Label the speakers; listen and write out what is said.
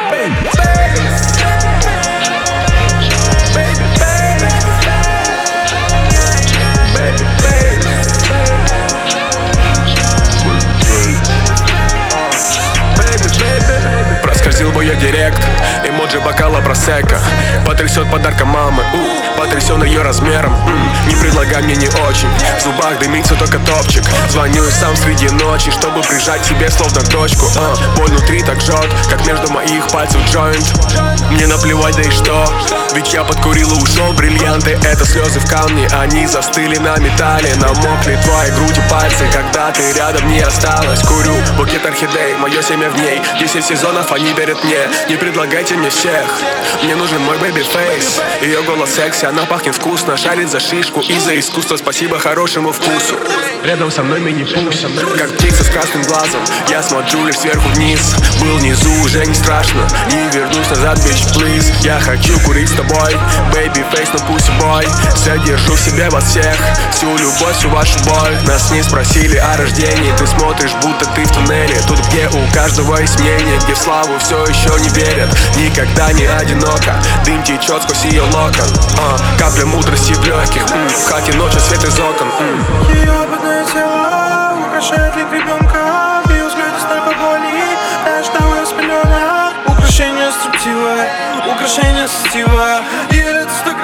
Speaker 1: Проскользил бы я директ, эмоджи бокала просека. Потрясет подарка мамы, потрясен ее размером. Не предлагай мне не очень, в зубах дымится только топчик. Звоню и сам среди ночи, чтобы прижать себе словно дочку. Боль внутри так жжет, как между моих пальцев джойнт. Мне наплевать, да и что, ведь я подкурил и ушел. Бриллианты — это слезы в камне, они застыли на металле. Намокли твои груди пальцы, когда ты рядом не осталась. Курю букет орхидей, мое семя в ней. 10 сезонов они верят мне, не предлагайте мне всех. Мне нужен мой бэби-фейс. Ее голос секси, она пахнет вкусно. Шарит за шишку и за искусство, спасибо хорошему вкусу. Рядом со мной мини-пусь, как птица с красным глазом. Я смотрю лишь сверху вниз. Был внизу, уже не страшно. Не вернусь назад, bitch, please. Я хочу курить с тобой, baby-face, но pussy boy. Содержу в себе вас всех, всю любовь, всю вашу боль. Нас не спросили о рождении, ты смотришь, будто ты в туннеле. Тут, где у каждого есть мнение, где в славу все еще не верят. Никогда не одиноко, дым течет сквозь ее локон. Капля мудрости в легких, в хате ночью свет из окон.
Speaker 2: Ее опытное тело украшает лик ребенка. В ее взгляде столько боли, я ждал ее с пеленок. Украшение строптивое, украшение стива. И это